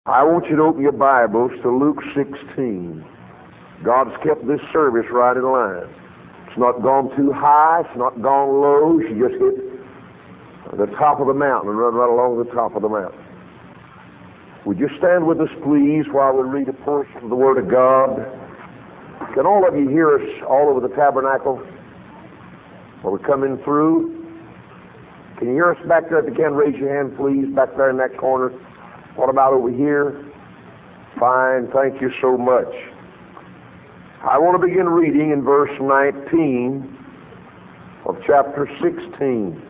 I want you to open your Bibles to Luke 16. God's kept this service right in line. It's not gone too high, it's not gone low. She just hit the top of the mountain and run right along the top of the mountain. Would you stand with us, please, while we read a portion of the Word of God? Can all of you hear us all over the tabernacle while we're coming through? Can you hear us back there? If you can, raise your hand, please, back there in that corner. What about over here? Fine, thank you so much. I want to begin reading in verse 19 of chapter 16.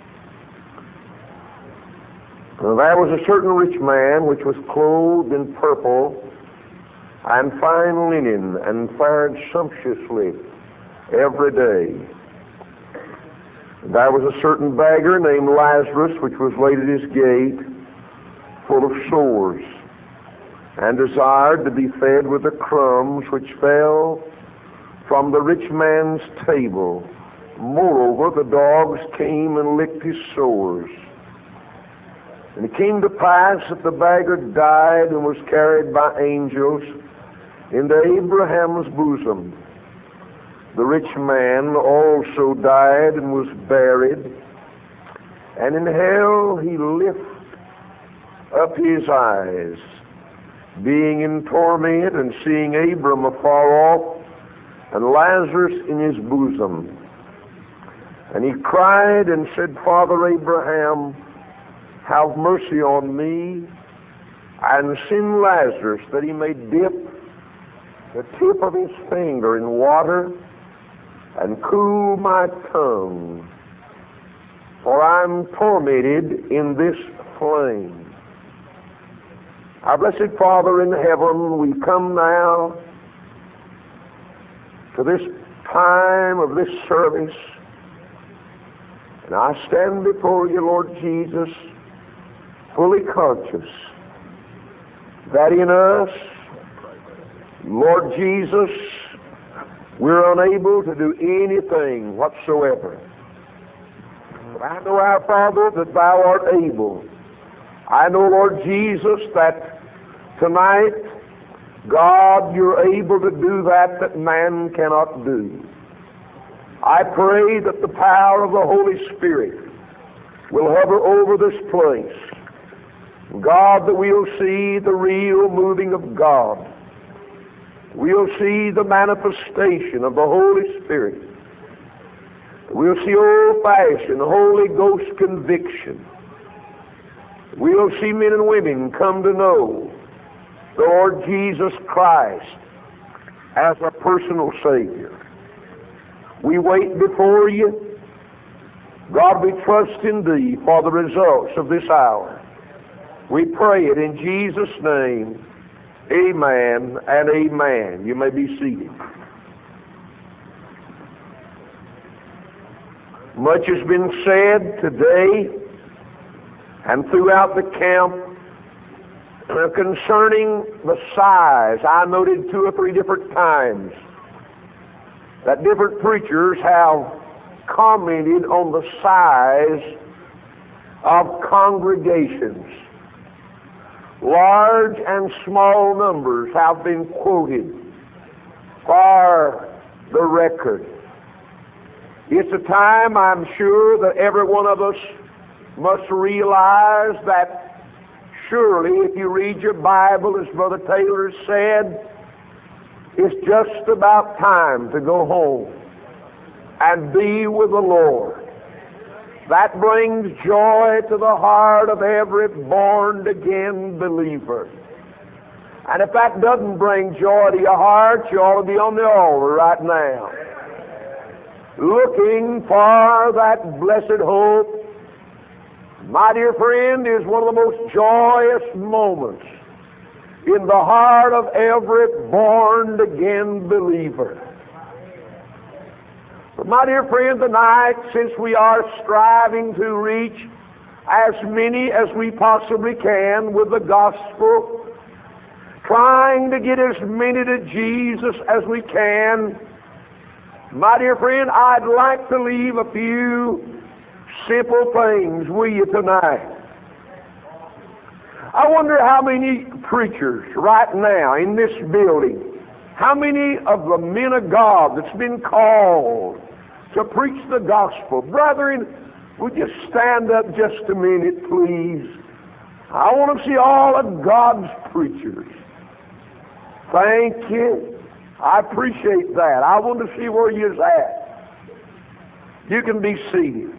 Now, there was a certain rich man which was clothed in purple and fine linen, and fared sumptuously every day. There was a certain beggar named Lazarus, which was laid at his gate, full of sores, and desired to be fed with the crumbs which fell from the rich man's table. Moreover, the dogs came and licked his sores. And it came to pass that the beggar died and was carried by angels into Abraham's bosom. The rich man also died and was buried, and in hell he lifted up his eyes, being in torment, and seeing Abram afar off, and Lazarus in his bosom. And he cried and said, Father Abraham, have mercy on me, and send Lazarus that he may dip the tip of his finger in water and cool my tongue, for I'm tormented in this flame. Our blessed Father in heaven, we come now to this time of this service, and I stand before you, Lord Jesus, fully conscious that in us, Lord Jesus, we're unable to do anything whatsoever. But I know, our Father, that Thou art able. I know, Lord Jesus, that tonight, God, You're able to do that man cannot do. I pray that the power of the Holy Spirit will hover over this place. God, that we'll see the real moving of God. We'll see the manifestation of the Holy Spirit. We'll see old-fashioned Holy Ghost conviction. We'll see men and women come to know the Lord Jesus Christ as a personal Savior. We wait before You. God, we trust in Thee for the results of this hour. We pray it in Jesus' name. Amen and amen. You may be seated. Much has been said today and throughout the camp concerning the size. I noted 2 or 3 different times that different preachers have commented on the size of congregations. Large and small numbers have been quoted for the record. It's a time, I'm sure, that every one of us must realize that surely if you read your Bible, as Brother Taylor said, it's just about time to go home and be with the Lord. That brings joy to the heart of every born-again believer. And if that doesn't bring joy to your heart, you ought to be on the altar right now, looking for that blessed hope. My dear friend, is one of the most joyous moments in the heart of every born-again believer. But my dear friend, tonight, since we are striving to reach as many as we possibly can with the gospel, trying to get as many to Jesus as we can, my dear friend, I'd like to leave a few simple things with you tonight. I wonder how many preachers right now in this building, how many of the men of God that's been called to preach the gospel. Brethren, would you stand up just a minute, please? I want to see all of God's preachers. Thank you. I appreciate that. I want to see where you're at. You can be seated.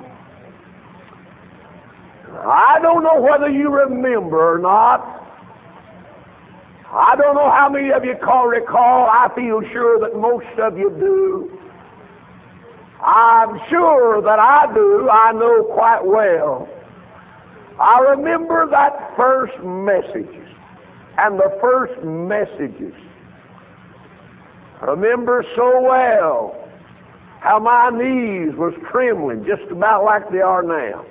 I don't know whether you remember or not. I don't know how many of you recall. I feel sure that most of you do. I'm sure that I do. I know quite well. I remember that first message and the first messages. I remember so well how my knees was trembling just about like they are now.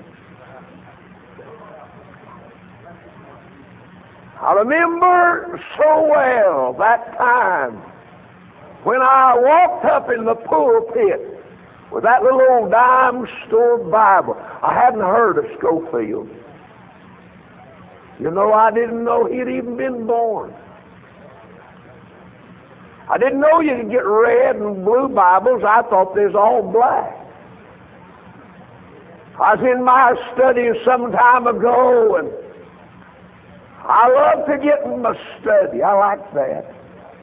I remember so well that time when I walked up in the pulpit with that little old dime store Bible. I hadn't heard of Scofield. You know, I didn't know he'd even been born. I didn't know you could get red and blue Bibles. I thought they was all black. I was in my study some time ago, and I love to get in my study. I like that.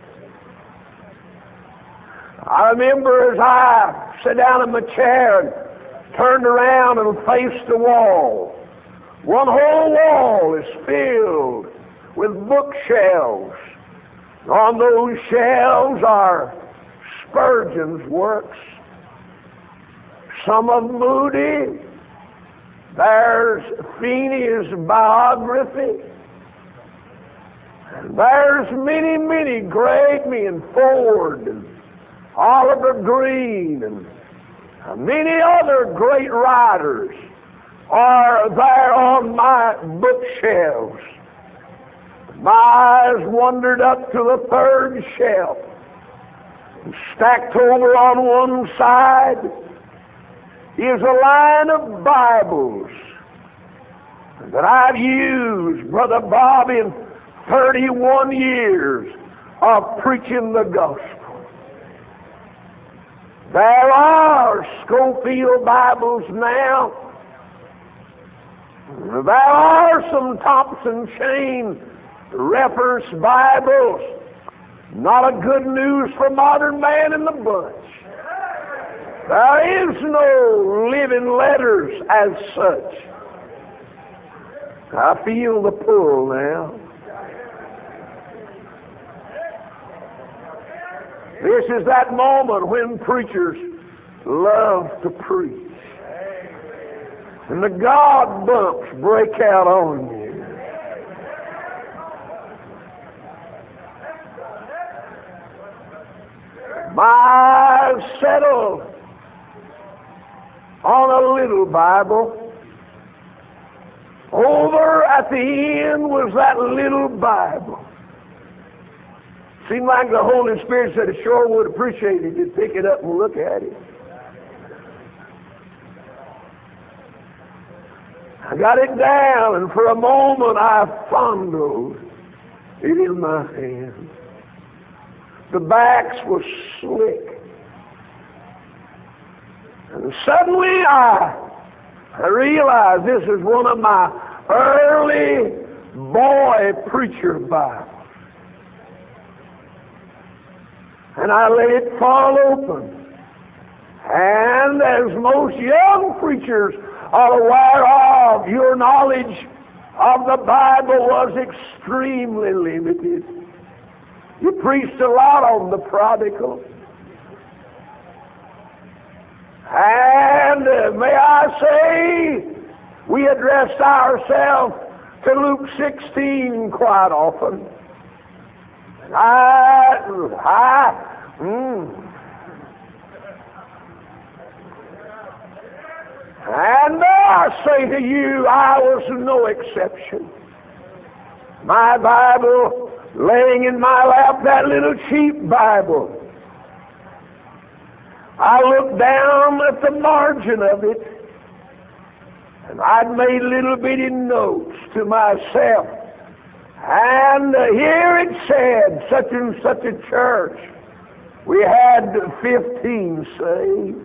I remember as I sat down in my chair and turned around and faced the wall. One whole wall is filled with bookshelves. On those shelves are Spurgeon's works. Some of Moody. There's Feeney's biography. And there's many, many great men, Ford and Oliver Green and many other great writers are there on my bookshelves. My eyes wandered up to the third shelf. Stacked over on one side is a line of Bibles that I've used, Brother Bob, in 31 years of preaching the gospel. There are Scofield Bibles now. There are some Thompson Chain reference Bibles. Not a good news for modern man in the bunch. There is no living letters as such. I feel the pull now. This is that moment when preachers love to preach. And the God bumps break out on you. My eyes settled on a little Bible. Over at the end was that little Bible. Seemed like the Holy Spirit said, "I sure would appreciate it if you'd pick it up and look at it." I got it down, and for a moment I fondled it in my hand. The backs were slick. And suddenly I realized this is one of my early boy preacher Bibles. And I let it fall open. And as most young preachers are aware of, your knowledge of the Bible was extremely limited. You preached a lot on the prodigal. And may I say, we addressed ourselves to Luke 16 quite often. And I say to you, I was no exception. My Bible laying in my lap, that little cheap Bible. I looked down at the margin of it, and I'd made little bitty notes to myself. And here it said, such and such a church, we had 15 saved.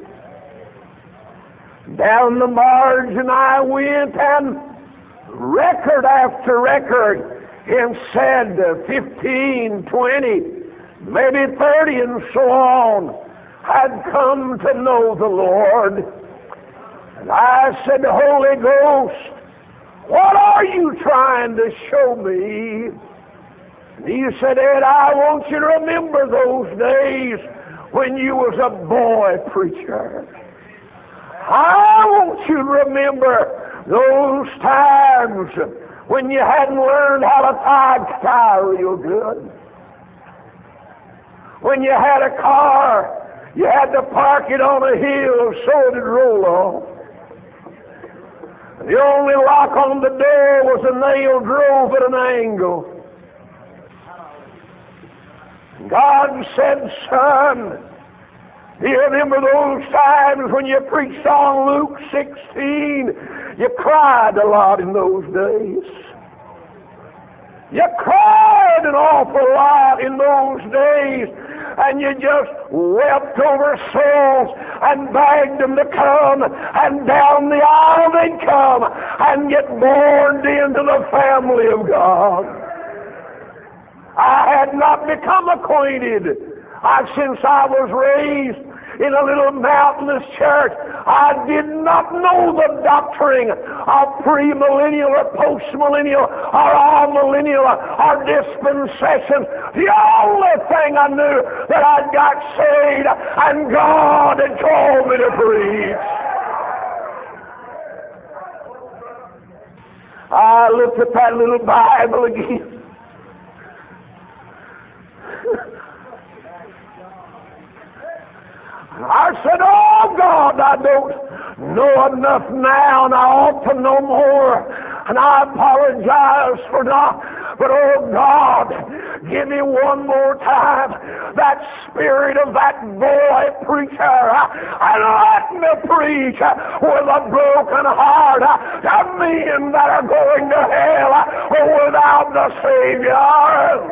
Down the margin I went, and record after record, and said 15, 20, maybe 30 and so on, had come to know the Lord. And I said, Holy Ghost, what are you trying to show me? And he said, Ed, I want you to remember those days when you was a boy preacher. I want you to remember those times when you hadn't learned how to tie real good. When you had a car, you had to park it on a hill so it'd roll off. The only lock on the door was a nail drove at an angle. God said, son, do you remember those times when you preached on Luke 16? You cried a lot in those days. You cried an awful lot in those days, and you just wept over souls and begged them to come, and down the aisle they'd come and get born into the family of God. I had not become acquainted. Since I was raised in a little mountainous church, I did not know the doctrine of premillennial or postmillennial or all-millennial or dispensation. The only thing I knew that I'd got saved and God had called me to preach. I looked at that little Bible again. I said, oh God, I don't know enough now, and I ought to know more, and I apologize for not, but oh God, give me one more time that spirit of that boy preacher, and let me preach with a broken heart to men that are going to hell without the Savior.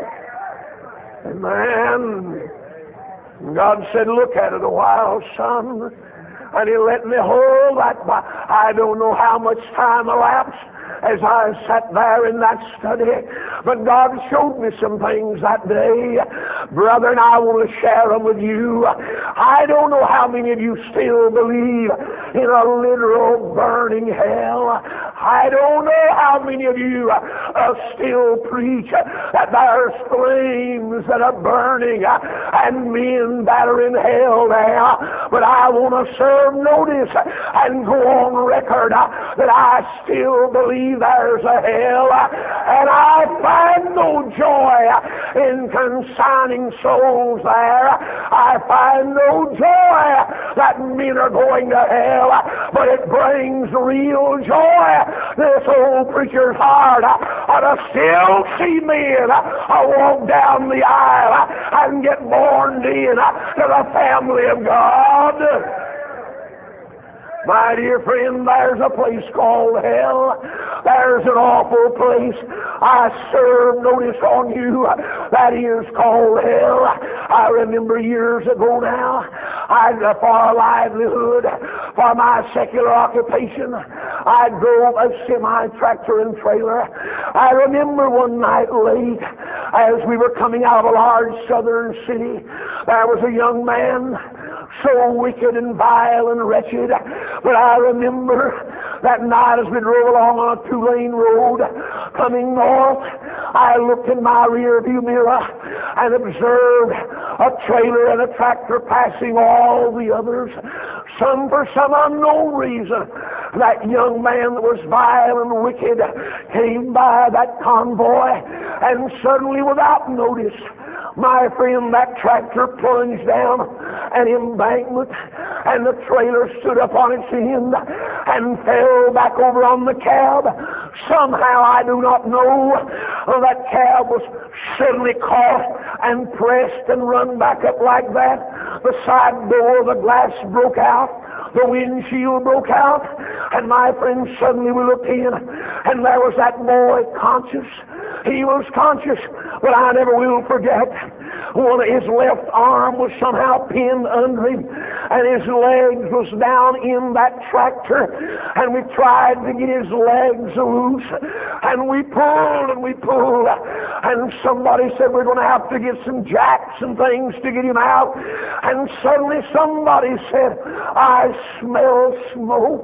Amen. God said, look at it a while, son. And he let me hold that. I don't know how much time elapsed as I sat there in that study, but God showed me some things that day, brother, and I want to share them with you. I don't know how many of you still believe in a literal burning hell. I don't know how many of you still preach that there's flames that are burning and men that are in hell now, but I want to serve notice and go on record that I still believe there's a hell, and I find no joy in consigning souls there. I find no joy that men are going to hell, but it brings real joy. This old preacher's heart to still see men walk down the aisle and get born in to the family of God. My dear friend, there's a place called hell. There's an awful place. I serve notice on you. That is called hell. I remember years ago now, for a livelihood, for my secular occupation, I drove a semi-tractor and trailer. I remember one night late, as we were coming out of a large southern city, there was a young man, so wicked and vile and wretched. But I remember that night as we drove along on a two-lane road coming north, I looked in my rear view mirror and observed a trailer and a tractor passing all the others. For some unknown reason, that young man that was vile and wicked came by that convoy, and suddenly, without notice, my friend, that tractor plunged down an embankment, and the trailer stood up on its end and fell back over on the cab. Somehow, I do not know, that cab was suddenly caught and pressed and run back up like that. The side door, the glass broke out. The windshield broke out, and my friend, suddenly we looked in, and there was that boy conscious, He was conscious, but I never will forget. One of his left arm was somehow pinned under him, and his legs was down in that tractor, and we tried to get his legs loose, and we pulled, and somebody said we're going to have to get some jacks and things to get him out, and suddenly somebody said, I smell smoke.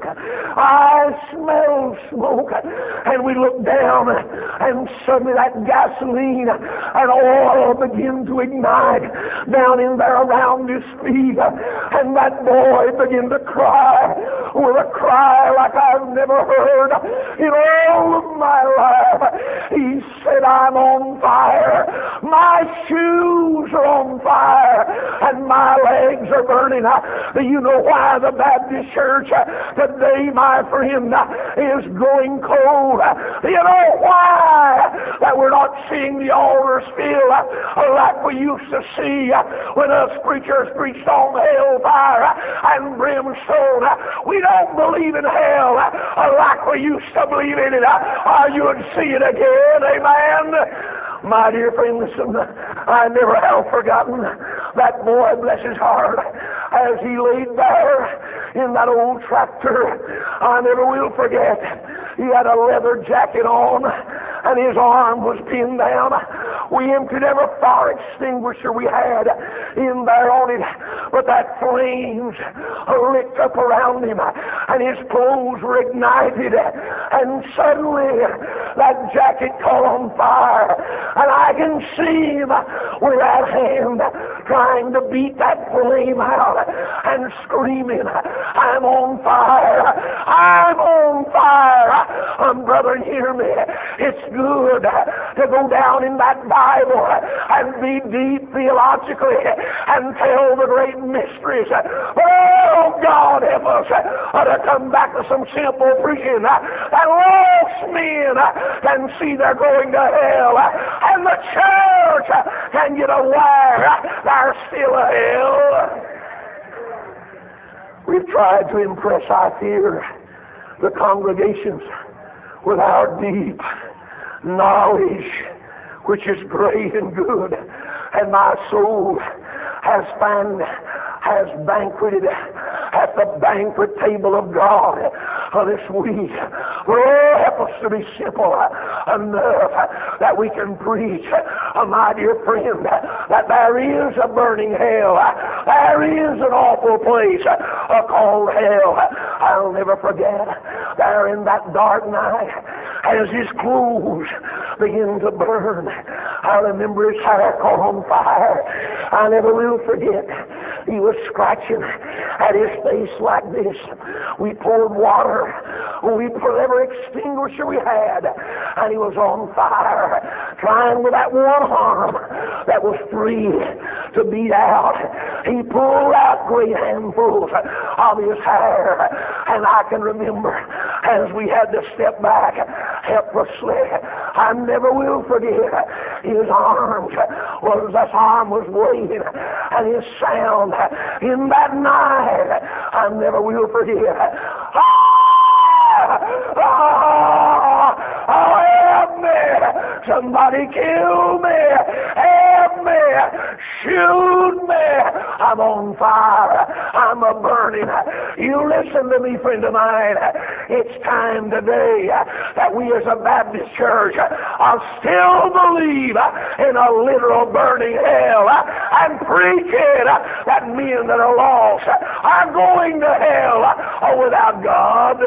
I smell smoke. And we looked down, and suddenly that gasoline and oil began to ignite down in there around his feet, and that boy began to cry with a cry like I've never heard in all of my life. He said, I'm on fire. My shoes are on fire, and my legs are burning. Do you know why the Baptist church today, my friend, is growing cold? Do you know why that we're not seeing the altars filled like we used to see when us preachers preached on hellfire and brimstone? We don't believe in hell like we used to believe in it, or you would see it again. Amen. My dear friend, listen, I never have forgotten that boy, bless his heart, as he laid there in that old tractor. I never will forget. He had a leather jacket on, and his arm was pinned down. We emptied every fire extinguisher we had in there on it, but that flames licked up around him, and his clothes were ignited, and suddenly that jacket caught on fire, and I can see him with that hand trying to beat that flame out and screaming, I'm on fire, I'm on fire. Brother, hear me. It's good to go down in that Bible and be deep theologically and tell the great mysteries. Oh, God help us to come back to some simple preaching that lost men can see they're going to hell, and the church can get aware there's still a hell. We've tried to impress, I fear, the congregations with our deep knowledge, which is great and good, and my soul has banqueted at the banquet table of God this week. Oh, help us to be simple enough that we can preach, my dear friend, that there is a burning hell. There is an awful place called hell. I'll never forget, there in that dark night, as his clothes began to burn, I remember his hair caught on fire. I never will forget. He was scratching at his face like this. We poured water. We put every extinguisher we had, and he was on fire, trying with that one arm that was free to beat out. He pulled out great handfuls of his hair, and I can remember as we had to step back helplessly. I never will forget his arm was waving, and his sound in that night I never will forget. Help me! Somebody kill me! Help me! Shoot me! I'm on fire. I'm a burning. You listen to me, friend of mine. It's time today that we as a Baptist church still believe in a literal burning hell and preaching that men that are lost are going to hell without God.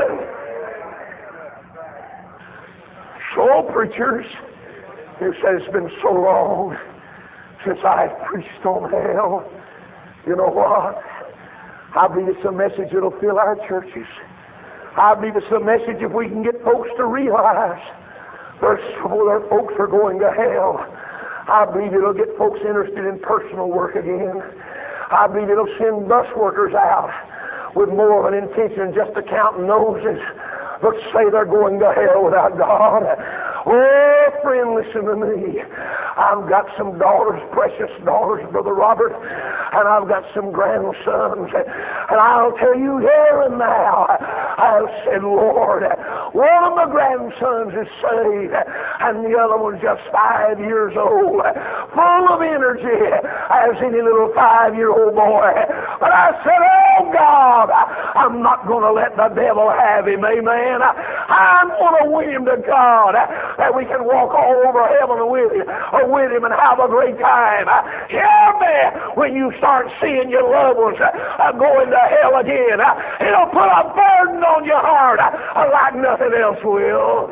So, preachers, you said it's been so long since I've preached on hell. You know what? I believe it's a message that'll fill our churches. I believe it's a message if we can get folks to realize their folks are going to hell. I believe it'll get folks interested in personal work again. I believe it'll send bus workers out with more of an intention just to count noses, but say they're going to hell without God. Oh, friend, listen to me. I've got some daughters, precious daughters, Brother Robert, and I've got some grandsons. And I'll tell you here and now, I've said, Lord, one of my grandsons is saved, and the other one's just 5 years old, full of energy as any little 5-year-old boy. But I said, oh God, I'm not going to let the devil have him, amen. I'm going to win him to God, that we can walk all over heaven with him and have a great time. Hear me, when you start seeing your loved ones going to hell again, it'll put a burden on your heart like nothing else will.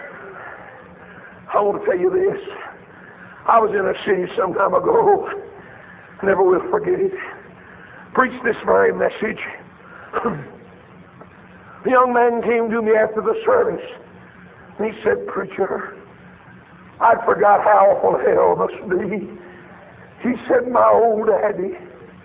I want to tell you this. I was in a city some time ago, never will forget it, preached this very message. A young man came to me after the service, and he said, Preacher, I forgot how awful hell must be. He said, my old daddy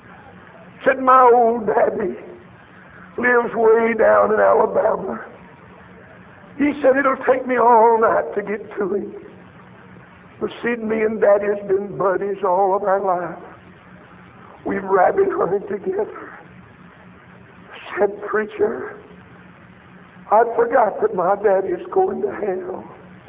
lives way down in Alabama. He said, it'll take me all night to get to him. But see, me and Daddy's been buddies all of our life. We've rabbit hunted together. Said, Preacher, I forgot that my daddy's going to hell.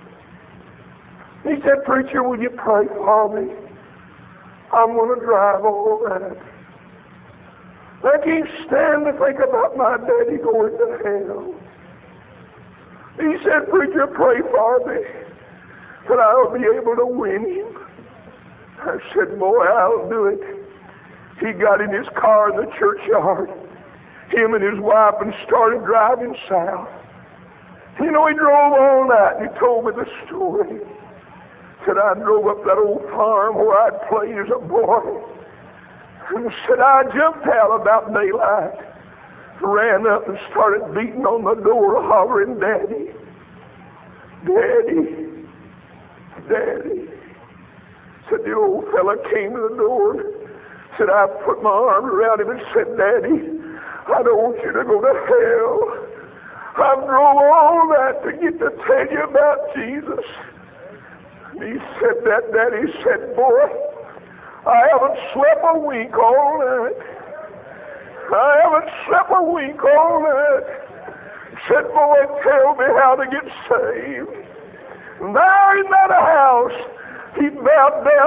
He said, Preacher, will you pray for me? I'm going to drive all night. I can't stand to think about my daddy going to hell. He said, Preacher, pray for me that I'll be able to win him. I said, boy, I'll do it. He got in his car in the churchyard, him and his wife, and started driving south. You know, he drove all night, and he told me the story. Said, I drove up that old farm where I'd played as a boy. And said, I jumped out about daylight, ran up and started beating on the door, hollering, Daddy, Daddy, Daddy. Said, the old fella came to the door. Said, I put my arm around him and said, Daddy, I don't want you to go to hell. I drove all that to get to tell you about Jesus. And he said that, Daddy said, boy, I haven't slept a wink all night. I haven't slept a wink all night. Said, boy, tell me how to get saved. And there in that house, he bowed down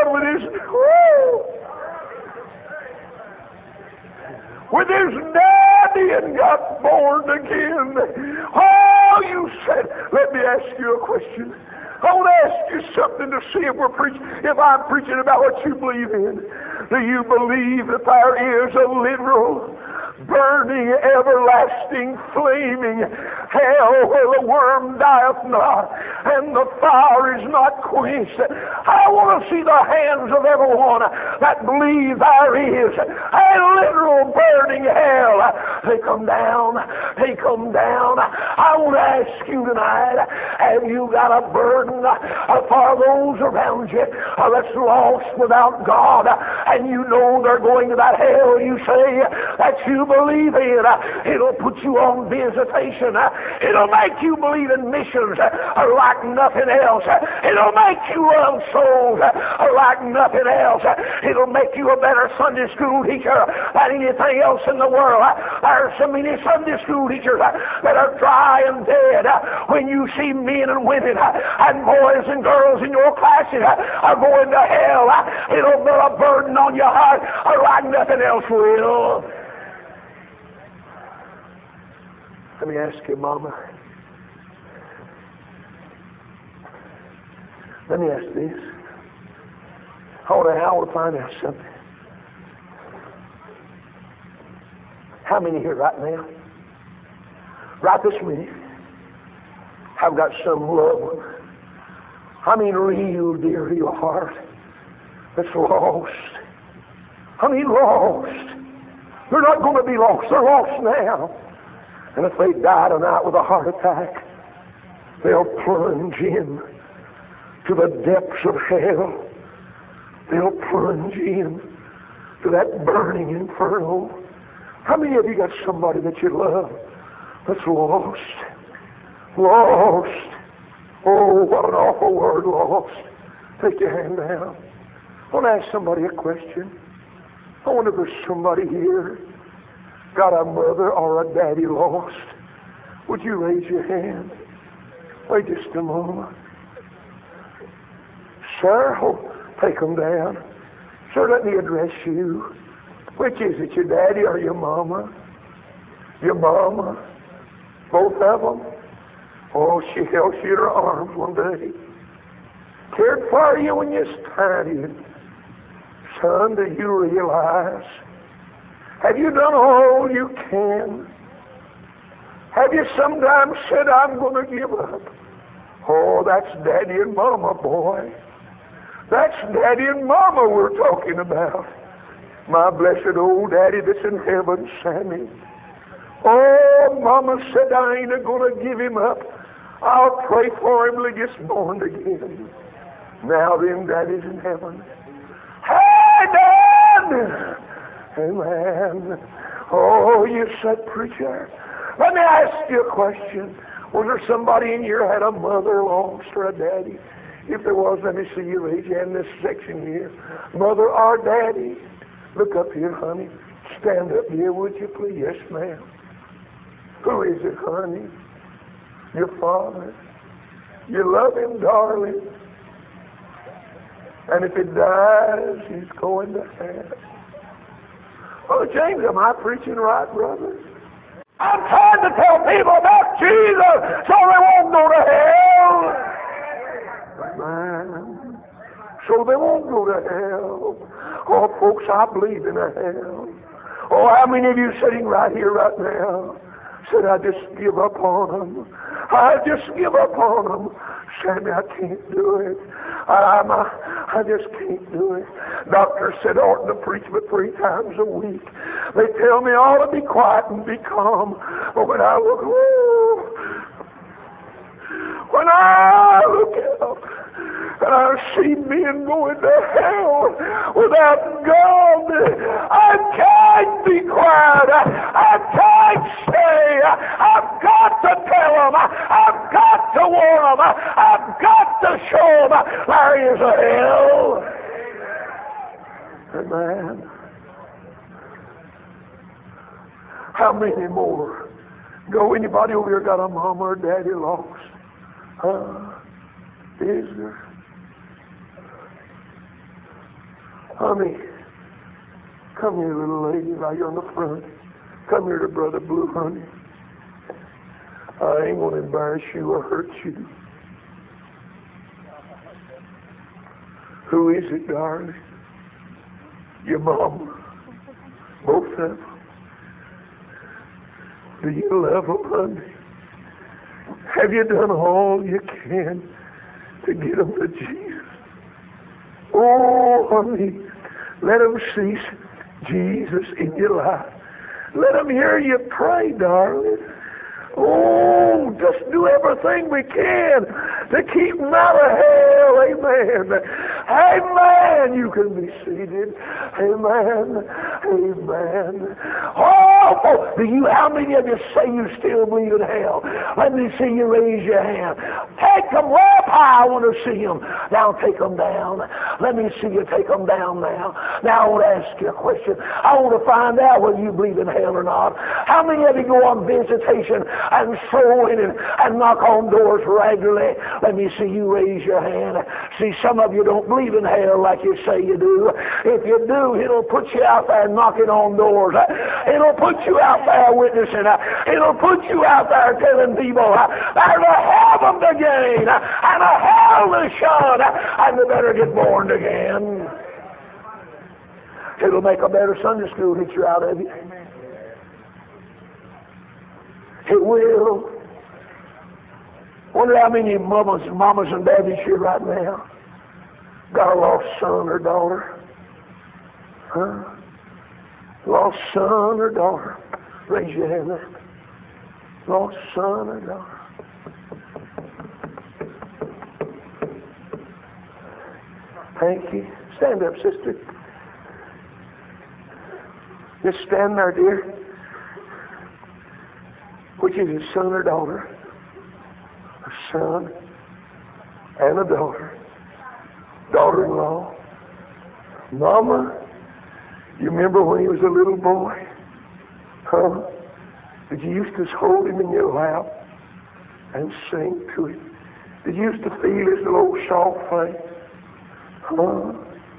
with his daddy and got born again. Oh, you said, let me ask you a question. I want to ask you something to see if I'm preaching about what you believe in. Do you believe that there is a literal, burning, everlasting, flaming hell where the worm dieth not and the fire is not quenched? I want to see the hands of everyone that believe there is a literal burning hell. They come down. I want to ask you tonight, have you got a burden for those around you that's lost without God, and you know they're going to that hell you say that you believe in? It'll put you on visitation. It'll make you believe in missions like nothing else. It'll make you love souls like nothing else. It'll make you a better Sunday school teacher than anything else in the world. There's so many Sunday school teachers that are dry and dead when you see men and women and boys and girls in your classes are going to hell. It'll put a burden on your heart like nothing else will. Let me ask you, Mama. Let me ask this. I want to find out something. How many here right now, right this minute, have got some loved one, real dear to your heart, that's lost? Lost. They're not going to be lost. They're lost now. And if they die tonight with a heart attack, they'll plunge in to the depths of hell. They'll plunge in to that burning inferno. How many of you got somebody that you love that's lost? Lost. Oh, what an awful word, lost. Take your hand down. I want to ask somebody a question. I wonder if there's somebody here got a mother or a daddy lost. Would you raise your hand? Wait just a moment. Sir, take them down. Sir, let me address you. Which is it, your daddy or your mama? Your mama? Both of them? Oh, she held you in her arms one day. Cared for you when you started. Son, do you realize? Have you done all you can? Have you sometimes said, I'm going to give up? Oh, that's Daddy and Mama, boy. That's Daddy and Mama we're talking about. My blessed old Daddy that's in heaven, Sammy. Oh, Mama said, I ain't going to give him up. I'll pray for him till he gets born again. Now then, Daddy's in heaven. Hey, Dad! Amen. Oh, you said, preacher. Let me ask you a question. Was there somebody in here had a mother lost or a daddy? If there was, let me see you raise your hand in this section here. Mother or daddy? Look up here, honey. Stand up here, would you please? Yes, ma'am. Who is it, honey? Your father. You love him, darling. And if it dies, he's going to hell. Oh, James, am I preaching right, brother? I'm trying to tell people about Jesus so they won't go to hell. Man, so they won't go to hell. Oh, folks, I believe in a hell. Oh, how many of you sitting right here right now said, I just give up on them. I just give up on them. Sammy, I can't do it. I just can't do it. Doctor said I ought to preach but 3 times a week. They tell me I ought to be quiet and be calm. But when I look, up and I see men going to hell without God, I can't be quiet. I can't stay. I've got to tell them. I've got to warn them. I've got to show them there is a hell. Amen. How many more? Go, anybody over here got a mama or daddy lost? Is there? Honey, come here, little lady, right here on the front. Come here to Brother Blue, honey. I ain't going to embarrass you or hurt you. Who is it, darling? Your mama. Both of them. Do you love them, honey? Have you done all you can to get them to Jesus? Oh, honey, let them see Jesus in your life. Let them hear you pray, darling. Oh, just do everything we can to keep them out of hell. Amen. Amen. You can be seated. Amen. Amen. Oh, how many of you say you still believe in hell? Let me see you raise your hand. Take them up high. I want to see them. Now take them down. Let me see you take them down now. Now I want to ask you a question. I want to find out whether you believe in hell or not. How many of you go on visitation and stroll in and knock on doors regularly? Let me see you raise your hand. See, some of you don't believe in hell like you say you do. If you do, it'll put you out there knocking on doors. It'll put you out there witnessing. It'll put you out there telling people there's a heaven to gain and a hell to shun, and they better get born again. It'll make a better Sunday school teacher out of you. It will. Wonder how many mamas and daddies here right now got a lost son or daughter. Huh? Lost son or daughter. Raise your hand there. Lost son or daughter. Thank you. Stand up, sister. Just stand there, dear. Which is his son or daughter? A son and a daughter. daughter-in-law, Mama, you remember when he was a little boy? Huh? Did you used to hold him in your lap and sing to him? Did you used to feel his little soft face? Huh?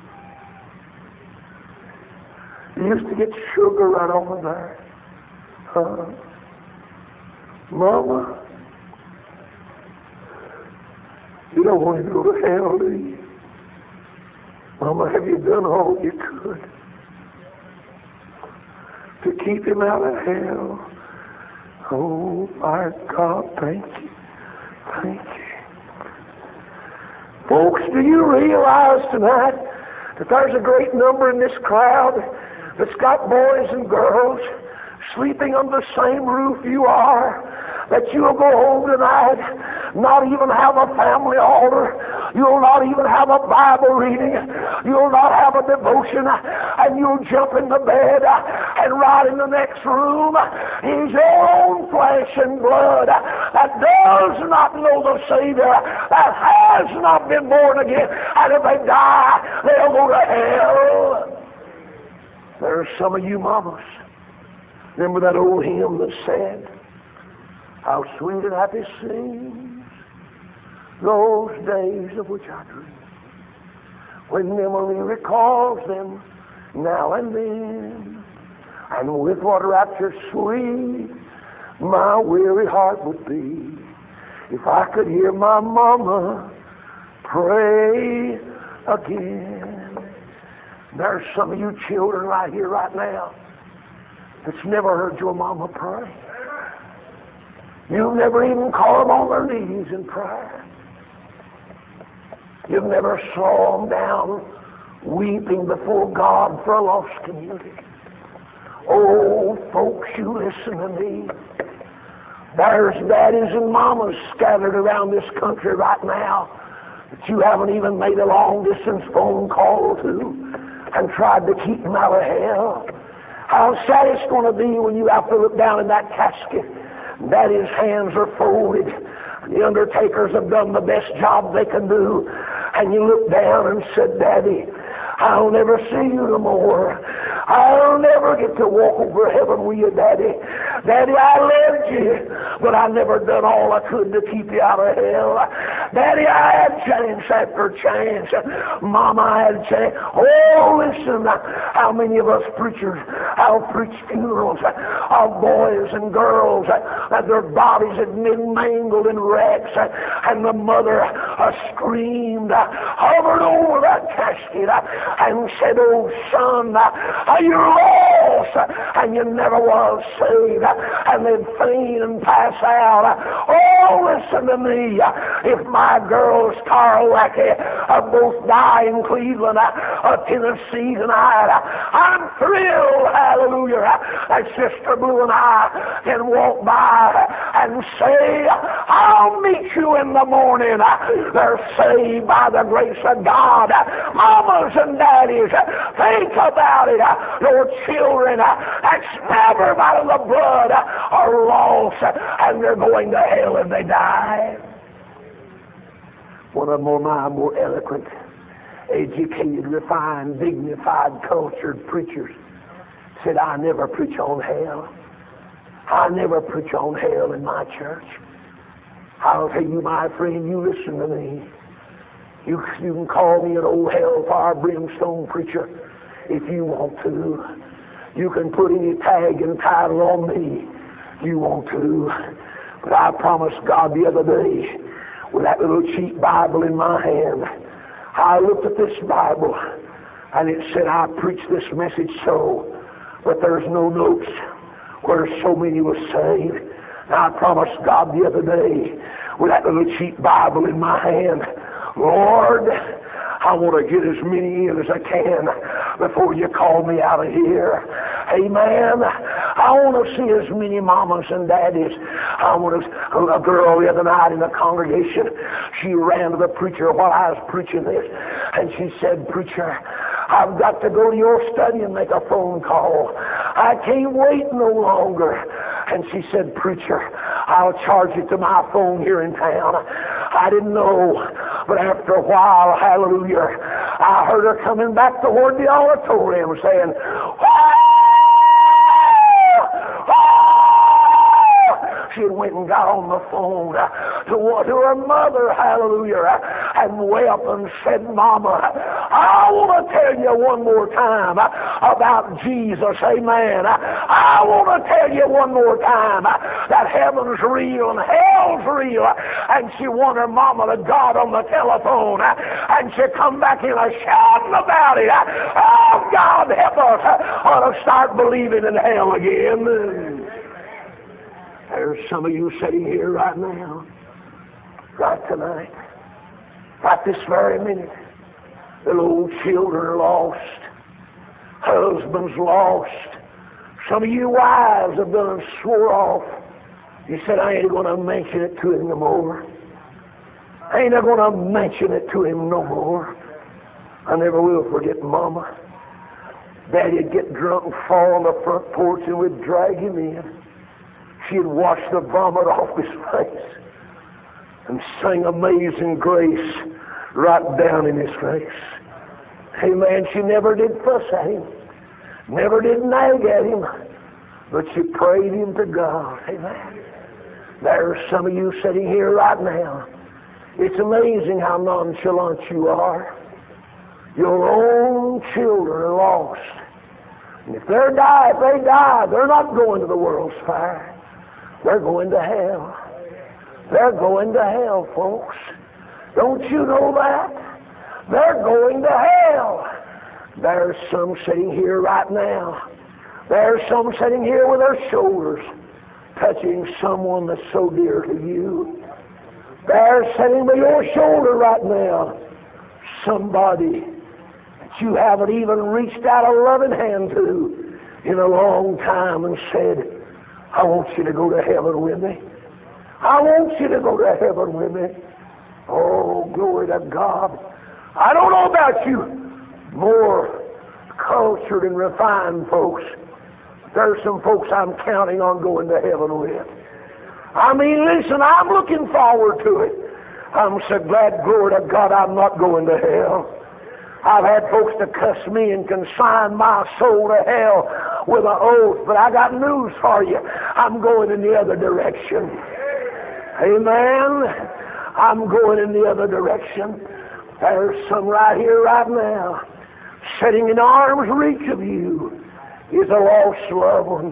You used to get sugar right over there? Huh? Mama, you don't want to go to hell, do you? Mama, have you done all you could to keep him out of hell? Oh, my God, thank you. Thank you. Folks, do you realize tonight that there's a great number in this crowd that's got boys and girls sleeping under the same roof you are, that you'll go home tonight, not even have a family altar, you'll not even have a Bible reading, you'll not have a devotion, and you'll jump in the bed, and right in the next room is your own flesh and blood that does not know the Savior, that has not been born again, and if they die, they'll go to hell. There's some of you mamas. Remember that old hymn that said, how sweet and happy seems those days of which I dream, when memory recalls them now and then, and with what rapture sweet my weary heart would be if I could hear my mama pray again. There's some of you children right here, right now, that's never heard your mama pray. You've never even called them on their knees in prayer. You've never saw them down weeping before God for a lost community. Oh, folks, you listen to me. There's daddies and mamas scattered around this country right now that you haven't even made a long-distance phone call to and tried to keep them out of hell. How sad it's going to be when you have to look down in that casket. Daddy's hands are folded. The undertakers have done the best job they can do. And you look down and said, Daddy, I'll never see you no more. I'll never get to walk over heaven with you, Daddy. Daddy, I loved you, but I never done all I could to keep you out of hell. Daddy, I had chance after chance. Mama, I had chance. Oh, listen, how many of us preachers have preached funerals of boys and girls that their bodies had been mangled in wrecks, and the mother screamed, hovered over that casket, and said, oh, son, you're lost, and you never was saved, and they'd faint and pass out. Oh, listen to me. If my girls, Carl Lackey, both die in Cleveland, Tennessee tonight, I'm thrilled, hallelujah, that Sister Blue and I can walk by and say, I'll meet you in the morning. They're saved by the grace of God. Mamas and daddies, think about it. Your children that's never out of the blood are lost, and they're going to hell if they die. One of them more eloquent, educated, refined, dignified, cultured preachers said, I never preach on hell. I never preach on hell in my church. I'll tell you, my friend, you listen to me. You can call me an old hellfire brimstone preacher if you want to. You can put any tag and title on me if you want to. But I promised God the other day, with that little cheap Bible in my hand, I looked at this Bible and it said, I preach this message so, but there's no notes where so many were saved. And I promised God the other day, with that little cheap Bible in my hand, Lord, I want to get as many in as I can before you call me out of here. Amen. I want to see as many mamas and daddies. A girl the other night in the congregation, she ran to the preacher while I was preaching this, and she said, Preacher, I've got to go to your study and make a phone call. I can't wait no longer. And she said, Preacher, I'll charge you to my phone here in town. I didn't know But after a while, hallelujah, I heard her coming back toward the auditorium saying, she went and got on the phone to her mother, hallelujah, and wept and said, Mama, I want to tell you one more time about Jesus, amen. I want to tell you one more time that heaven's real and hell's real. And she won her mama to God on the telephone, and she come back in shouting about it. Oh, God help us, ought to start believing in hell again. There's some of you sitting here right now, right tonight, right this very minute. Little old children are lost. Husbands lost. Some of you wives have done swore off. You said, I ain't going to mention it to him no more. I ain't going to mention it to him no more. I never will forget Mama. Daddy'd get drunk and fall on the front porch and we'd drag him in. She'd wash the vomit off his face and sing Amazing Grace right down in his face. Amen. She never did fuss at him, never did nag at him, but she prayed him to God. Amen. There's some of you sitting here right now. It's amazing how nonchalant you are. Your own children are lost. And if they die, they're not going to the world's fire. They're going to hell. They're going to hell, folks. Don't you know that? They're going to hell. There's some sitting here right now. There's some sitting here with their shoulders touching someone that's so dear to you. There's sitting by your shoulder right now somebody that you haven't even reached out a loving hand to in a long time and said, I want you to go to heaven with me. I want you to go to heaven with me. Oh, glory to God. I don't know about you, more cultured and refined folks. There's some folks I'm counting on going to heaven with. I mean, listen, I'm looking forward to it. I'm so glad, glory to God, I'm not going to hell. I've had folks to cuss me and consign my soul to hell with an oath, but I got news for you. I'm going in the other direction. Amen. I'm going in the other direction. There's some right here, right now, sitting in arm's reach of you is a lost loved one.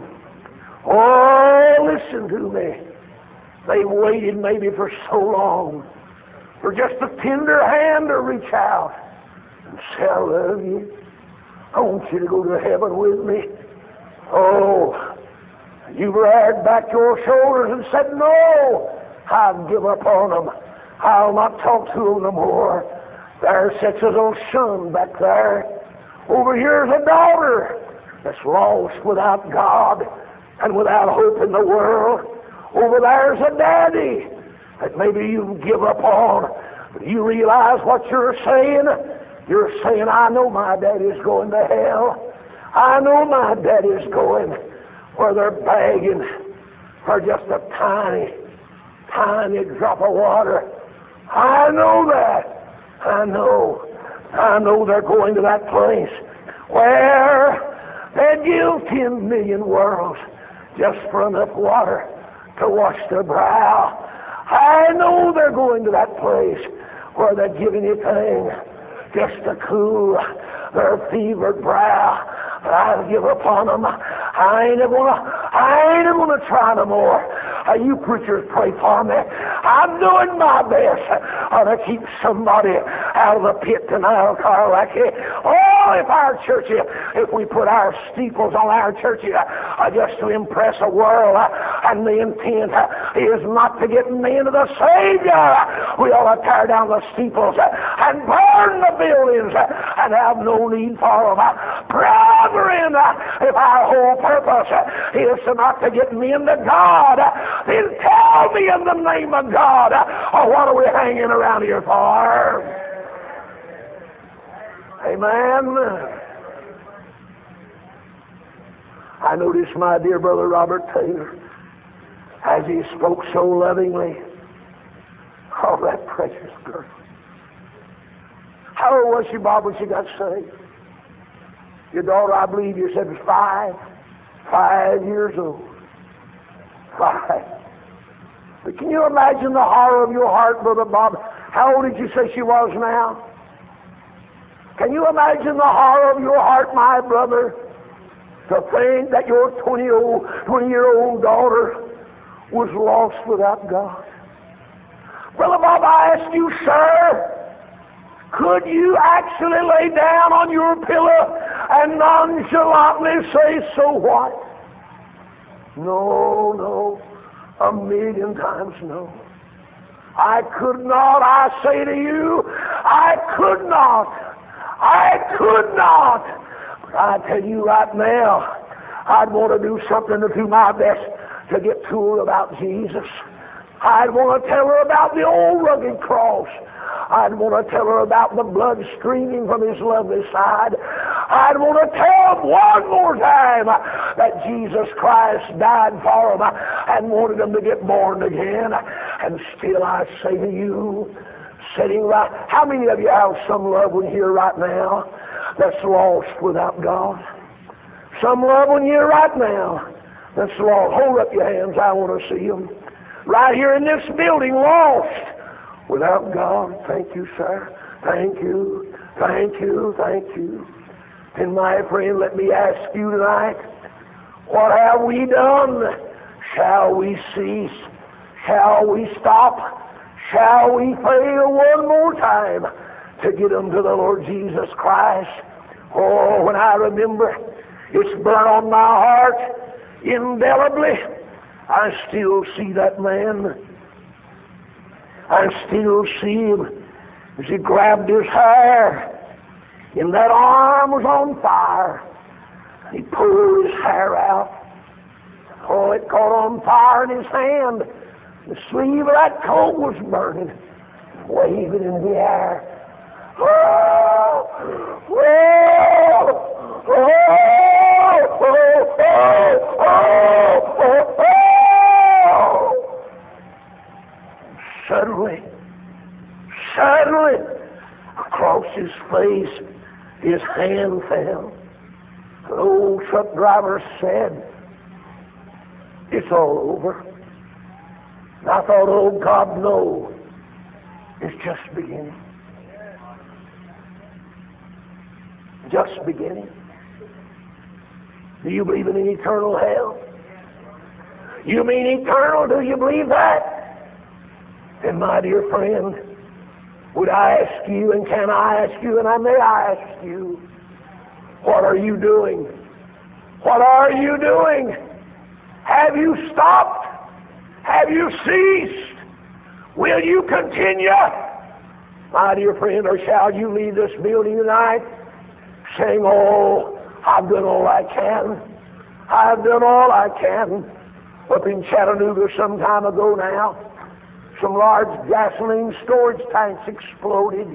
Oh, listen to me. They waited maybe for so long for just a tender hand to reach out and say, I love you. I want you to go to heaven with me. Oh, you've reared back your shoulders and said, no, I'll give up on them. I'll not talk to them no more. There sits a little son back there. Over here's a daughter that's lost without God and without hope in the world. Over there's a daddy that maybe you give up on. But you realize what you're saying? You're saying, I know my daddy's going to hell. I know my daddy's going where they're begging for just a tiny, tiny drop of water. I know that. I know they're going to that place where they'd give 10 million worlds just for enough water to wash their brow. I know they're going to that place where they'd give anything just to cool their fevered brow. But I'll give up on them. I ain't gonna try no more. You preachers, pray for me. I'm doing my best to keep somebody out of the pit tonight, Carlackie. Oh, if our church, if we put our steeples on our church just to impress the world, and the intent is not to get men to the Savior, we ought to tear down the steeples and burn the buildings and have no need for them. Brethren, if our whole purpose is not to get men to God, then tell me in the name of God, what are we hanging around here for? Amen. I noticed my dear brother Robert Taylor, as he spoke so lovingly, oh, that precious girl. How old was she, Bob, when she got saved? Your daughter, I believe you said, was 5. 5 years old. 5. But can you imagine the horror of your heart, Brother Bob? How old did you say she was now? Can you imagine the horror of your heart, my brother, to think that your 20-year-old daughter was lost without God? Brother Bob, I ask you, sir, could you actually lay down on your pillow and nonchalantly say, so what? No, no. 1,000,000 times no. I could not, I say to you, I could not. I could not. But I tell you right now, I'd want to do something to do my best to get to her about Jesus. I'd want to tell her about the old rugged cross. I'd want to tell her about the blood streaming from His lovely side. I'd want to tell them one more time that Jesus Christ died for them and wanted them to get born again. And still I say to you, sitting right, how many of you have some loved one here right now that's lost without God? Some loved one here right now that's lost. Hold up your hands, I want to see them. Right here in this building, lost without God. Thank you, sir. Thank you. Thank you. Thank you. And my friend, let me ask you tonight, what have we done? Shall we cease? Shall we stop? Shall we fail one more time to get them to the Lord Jesus Christ? Oh, when I remember, it's burnt on my heart indelibly. I still see that man. I still see him as he grabbed his hair, and that arm was on fire. He pulled his hair out. Oh, it caught on fire in his hand. The sleeve of that coat was burning, waving in the air. Oh! Oh! Oh! Oh! Oh! Oh! Oh! Suddenly, across his face, his hand fell. The old truck driver said, it's all over. And I thought, oh God, no, it's just beginning. Just beginning. Do you believe in an eternal hell? You mean eternal? Do you believe that? And my dear friend, would I ask you, and can I ask you, and may I ask you, what are you doing? What are you doing? Have you stopped? Have you ceased? Will you continue? My dear friend, or shall you leave this building tonight saying, oh, I've done all I can. I've done all I can. Up in Chattanooga some time ago now, some large gasoline storage tanks exploded,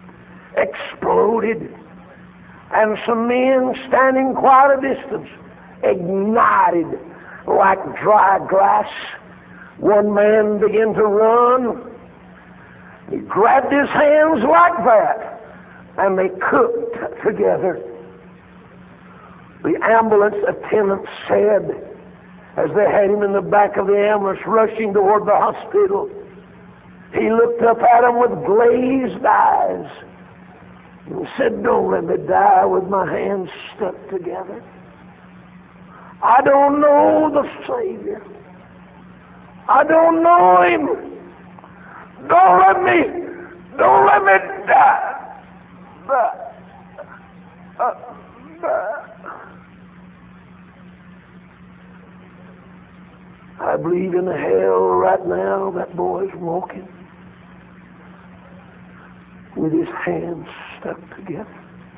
and some men standing quite a distance ignited like dry grass. One man began to run. He grabbed his hands like that, and they cooked together. The ambulance attendant said, as they had him in the back of the ambulance rushing toward the hospital, he looked up at him with glazed eyes and said, don't let me die with my hands stuck together. I don't know the Savior. I don't know Him. Don't let me die. I believe in hell right now. That boy's walking with his hands stuck together.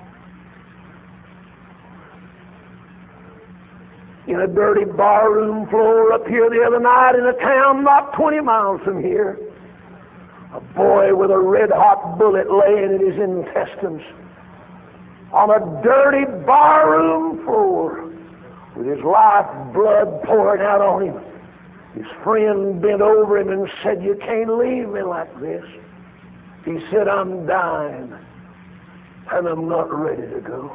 In a dirty barroom floor up here the other night in a town not 20 miles from here, a boy with a red-hot bullet laying in his intestines on a dirty barroom floor with his life blood pouring out on him. His friend bent over him and said, you can't leave me like this. He said, I'm dying. and I'm not ready to go.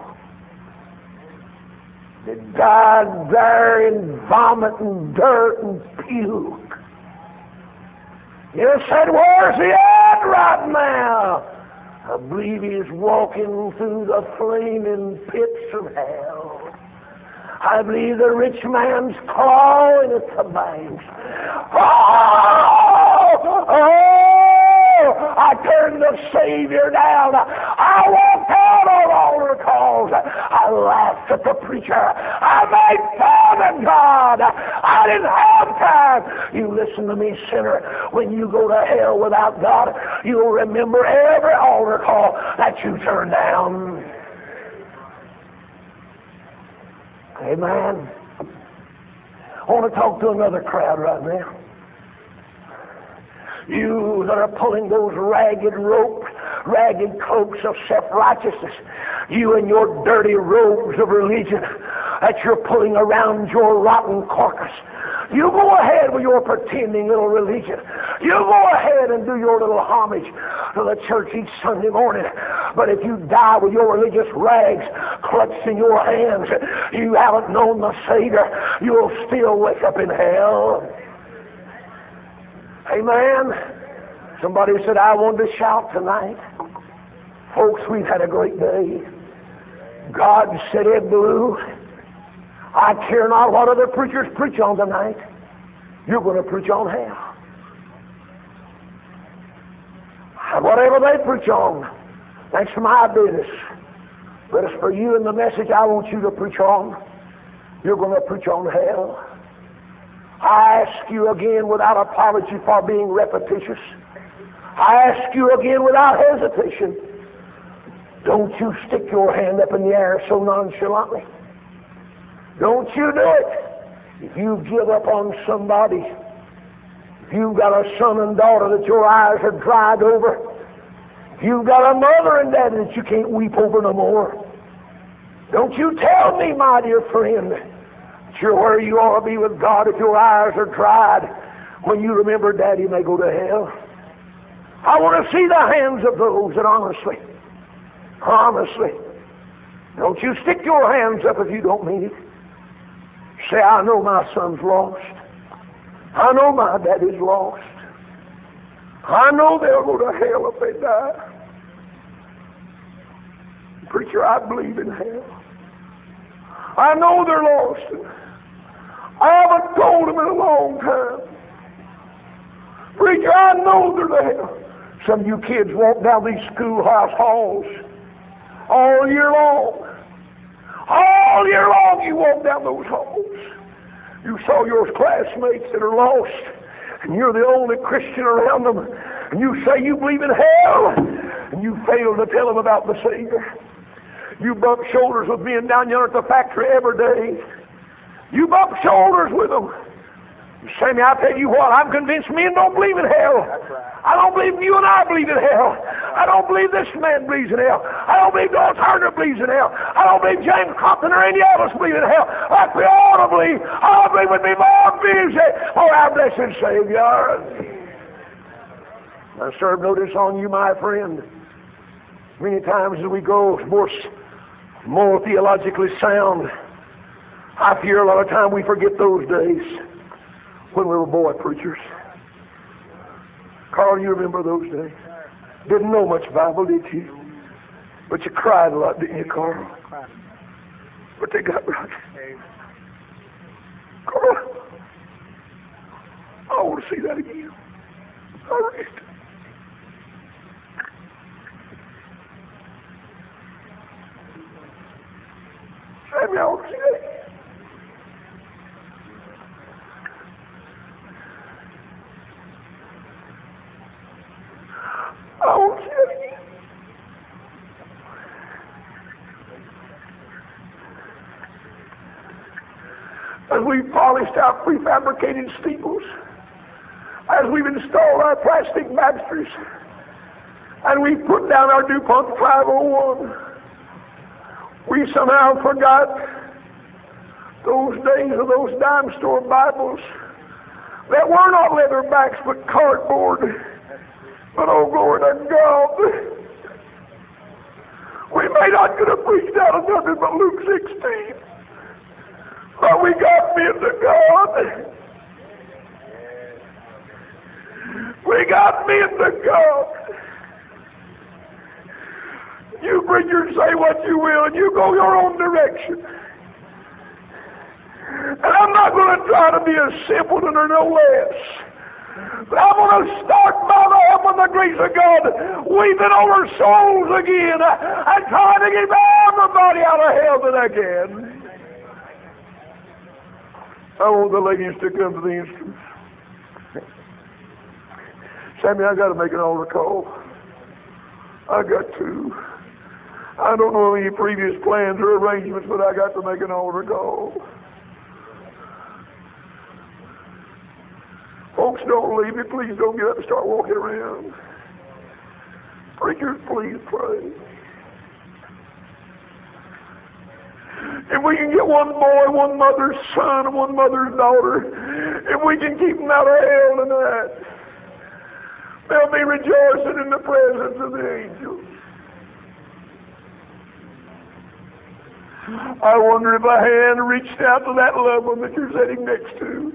They died there in vomit and dirt and puke. You said, where's he at right now? I believe he's walking through the flaming pits of hell. I believe the rich man's clawing at the banks. I turned the Savior down. I walked out on altar calls. I laughed at the preacher. I made fun of God. I didn't have time. You listen to me, sinner. When you go to hell without God, you'll remember every altar call that you turned down. Amen. I want to talk to another crowd right now. You that are pulling those ragged ropes, ragged cloaks of self-righteousness, you and your dirty robes of religion that you're pulling around your rotten carcass. You go ahead with your pretending little religion. You go ahead and do your little homage to the church each Sunday morning. But if you die with your religious rags clutched in your hands, you haven't known the Savior. You'll still wake up in hell. Amen. Somebody said, I wanted to shout tonight. Folks, we've had a great day. God said it blew. I care not what other preachers preach on tonight. You're going to preach on hell. And whatever they preach on, that's my business. But as for you and the message I want you to preach on, you're going to preach on hell. I ask you again without apology for being repetitious. I ask you again without hesitation. Don't you stick your hand up in the air so nonchalantly. Don't you do it. If you give up on somebody, if you've got a son and daughter that your eyes are dried over, if you've got a mother and daddy that you can't weep over no more, don't you tell me, my dear friend, that you're where you ought to be with God if your eyes are dried when you remember daddy may go to hell. I want to see the hands of those that honestly, don't you stick your hands up if you don't mean it. Say, I know my son's lost. I know my daddy's lost. I know they'll go to hell if they die. Preacher, I believe in hell. I know they're lost. I haven't told them in a long time. Preacher, I know they're there. Some of you kids walk down these schoolhouse halls all year long. All year long you walk down those halls. You saw your classmates that are lost, and you're the only Christian around them, and you say you believe in hell, and you fail to tell them about the Savior. You bump shoulders with men down yonder at the factory every day. You bump shoulders with them. Sammy, I tell you what, I'm convinced men don't believe in hell. I don't believe you and I believe in hell. I don't believe this man believes in hell. I don't believe Doyle Turner believes in hell. I don't believe James Compton or any of us believe in hell. Like we ought to believe. I believe would be more busy for our blessed Savior. I serve notice on you, my friend. Many times as we go more theologically sound, I fear a lot of time we forget those days when we were boy preachers. Carl, you remember those days? Didn't know much Bible, did you? But you cried a lot, didn't you, Carl? But they got right. Carl, I want to see that again. All right. Sammy, I want to see that again. I want to see it again. As we've polished our prefabricated steeples, as we've installed our plastic baptistries, and we've put down our DuPont 501, we somehow forgot those days of those dime store Bibles that were not leather backs but cardboard. But oh, glory to God, we ain't not going to preach out of nothing but Luke 16. But we got men to God. We got men to God. You preachers say what you will, and you go your own direction. And I'm not going to try to be a simpleton or no less. But I'm going to start by the help and the grace of God, weeping over souls again, and trying to get everybody out of hell that I can. I want the ladies to come to the instruments. Sammy, I got to make an altar call. I got to. I don't know any previous plans or arrangements, but I got to make an altar call. Folks, don't leave me. Please don't get up and start walking around. Preachers, please pray. If we can get one boy, one mother's son, and one mother's daughter, if we can keep them out of hell tonight, they'll be rejoicing in the presence of the angels. I wonder if a hand reached out to that loved one that you're sitting next to.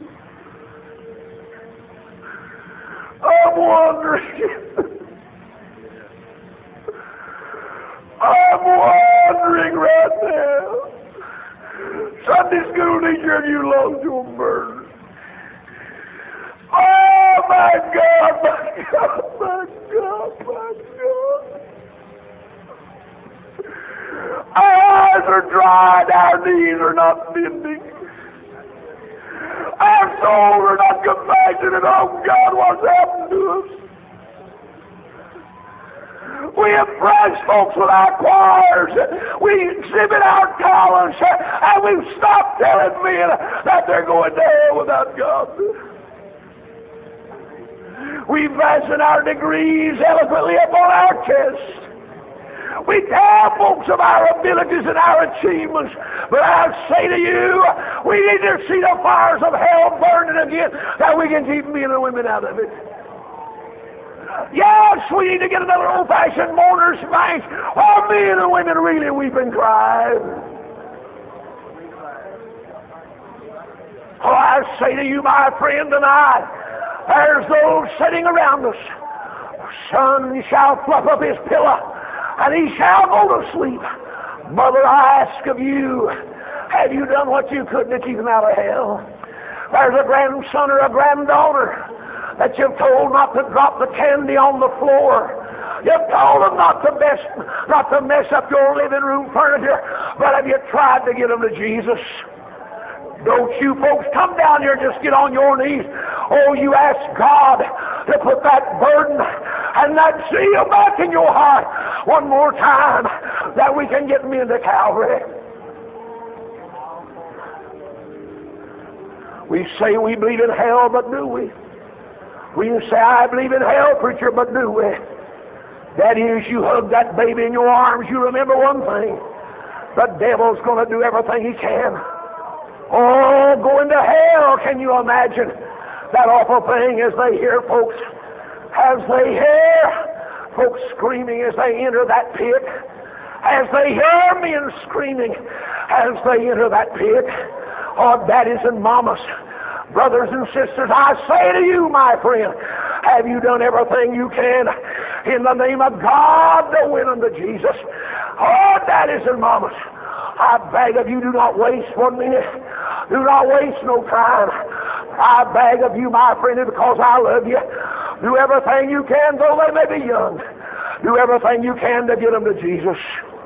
I'm wondering. I'm wondering right now. Sunday school teacher, have you lost your burden? Oh my God, my God, my God, my God. Our eyes are dry and our knees are not bending. Our souls are not compassionate. Oh God, what's happened to us? We impress folks with our choirs. We exhibit our talents. And we've stopped telling men that they're going to hell without God. We fasten our degrees eloquently upon our chests. We tell folks of our abilities and our achievements, but I say to you, we need to see the fires of hell burning again, that we can keep men and women out of it. Yes, we need to get another old-fashioned mourner's bank, where men and women really weep and cry. Oh, I say to you, my friend, tonight, there's those sitting around us. Son shall fluff up his pillow, and he shall go to sleep. Mother, I ask of you, have you done what you could to keep him out of hell? There's a grandson or a granddaughter that you've told not to drop the candy on the floor. You've told them not to mess up your living room furniture, but have you tried to get them to Jesus? Don't you folks come down here and just get on your knees. Oh, you ask God to put that burden and that zeal back in your heart one more time, that we can get men to Calvary. We say we believe in hell, but do we? We say, I believe in hell, preacher, but do we? That is, you hug that baby in your arms, you remember one thing. The devil's going to do everything he can. Oh, going to hell, can you imagine that awful thing as they hear folks screaming as they enter that pit, as they hear men screaming as they enter that pit. Oh, daddies and mamas, brothers and sisters, I say to you, my friend, have you done everything you can in the name of God to win unto Jesus? Oh, daddies and mamas, I beg of you, do not waste 1 minute. Do not waste no time. I beg of you, my friend, because I love you, do everything you can, though they may be young. Do everything you can to get them to Jesus.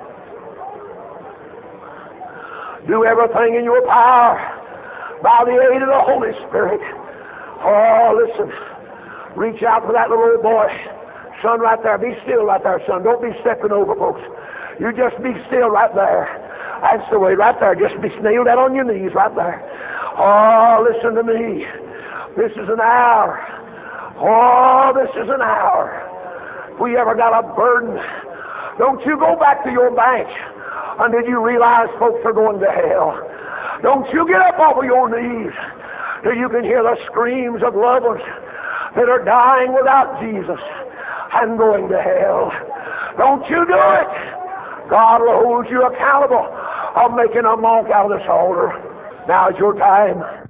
Do everything in your power by the aid of the Holy Spirit. Oh, listen. Reach out for that little old boy. Son, right there. Be still right there, son. Don't be stepping over, folks. You just be still right there. That's the way, right there. Just be nailed down on your knees right there. Oh, listen to me. This is an hour. Oh, this is an hour. If we ever got a burden, don't you go back to your bank until you realize folks are going to hell. Don't you get up off of your knees till you can hear the screams of loved ones that are dying without Jesus and going to hell. Don't you do it. God will hold you accountable of making a monk out of this altar. Now is your time.